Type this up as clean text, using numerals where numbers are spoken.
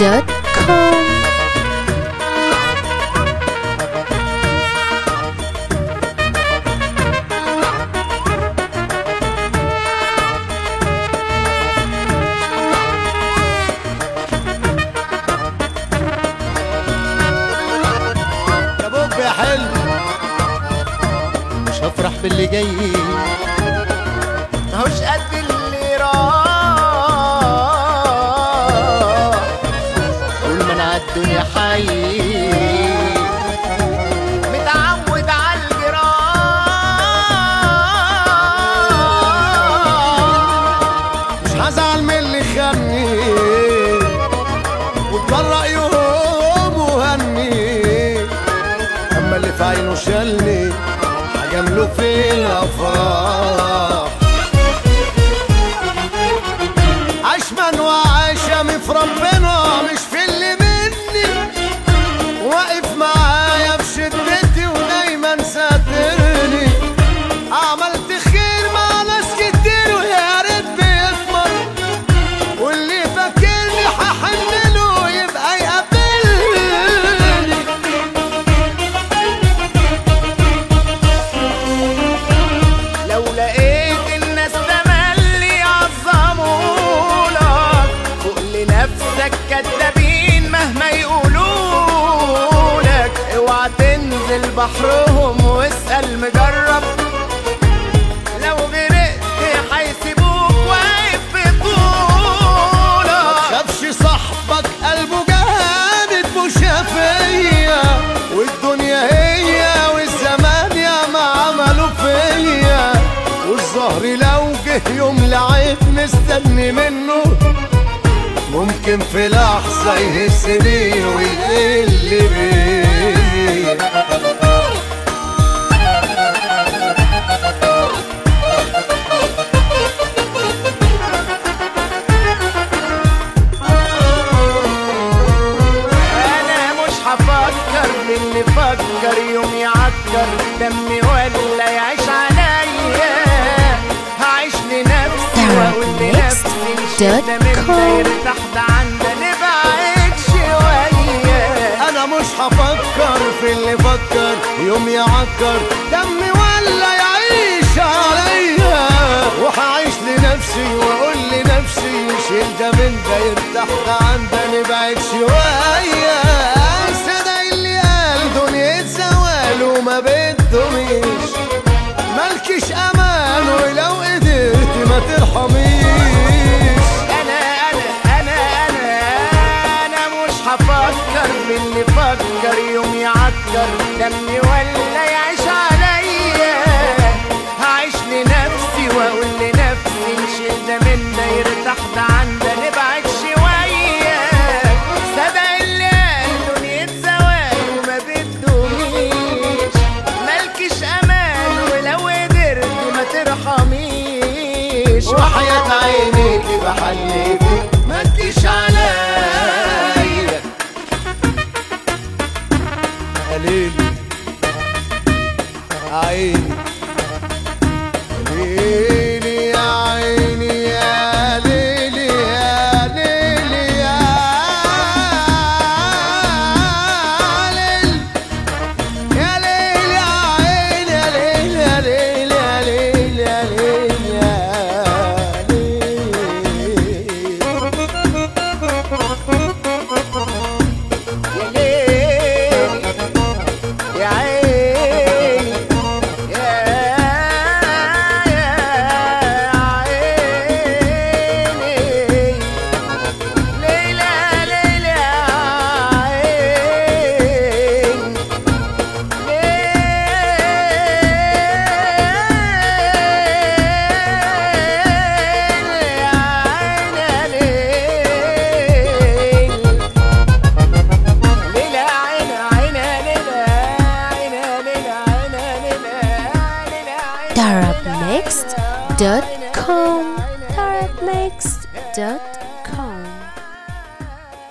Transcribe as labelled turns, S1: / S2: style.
S1: www.radiomusic.com.
S2: يا بوب يا حلو، مش هفرح باللي جاي، ماهوش قد اللي راح. طول ما انا عالدنيا حي متعود عالجراح، مش هزعل من اللي خاني واتبرق يوم وهني، اما اللي في عينه شالني هجامله في الافراح. عشمان وعشمي في ربنا مش في اللي مني، واقف معايا في شدتي ودايما ساترني. عملت خير مع ناس كتير ويا ريت بيكمل، واللي فاكرني هحنله يبقى يقابلني. لو لقيت الناس تملي يعظمولك، فوق لنفسك كدابين مهما يقولولك. اوعى تنزل بحرهم واسأل مجرب، لو غرقت هيسيبوك واقف في طولك. متخافش صاحبك قلبه جامد مشافية، والدنيا هي والزمان ياما عملوا فيا. والظهر لو جه يوم لعيب مستني منه، ممكن في لحظة يهزني ويقل بيا. أنا مش هفكر باللي فكر يوم يعكر دمي ولا يعيش عليا. هعيش لنفسي واقول لنفسي الشدة من ده يرتاح ده عندنا نبعد شوية. أنا مش هفكر في اللي فكر يوم يعكر دمي ولا يعيش عليا. وهعيش لنفسي واقول لنفسي شيل ده من ده يرتاح ده عندنا نبعد شوية. صدق اللي قال دنيا زوال وما بدهمش، مالكش امان ولو قدرت ما ترحميش. انا مش هفكر باللي فكر يوم يعكر دمي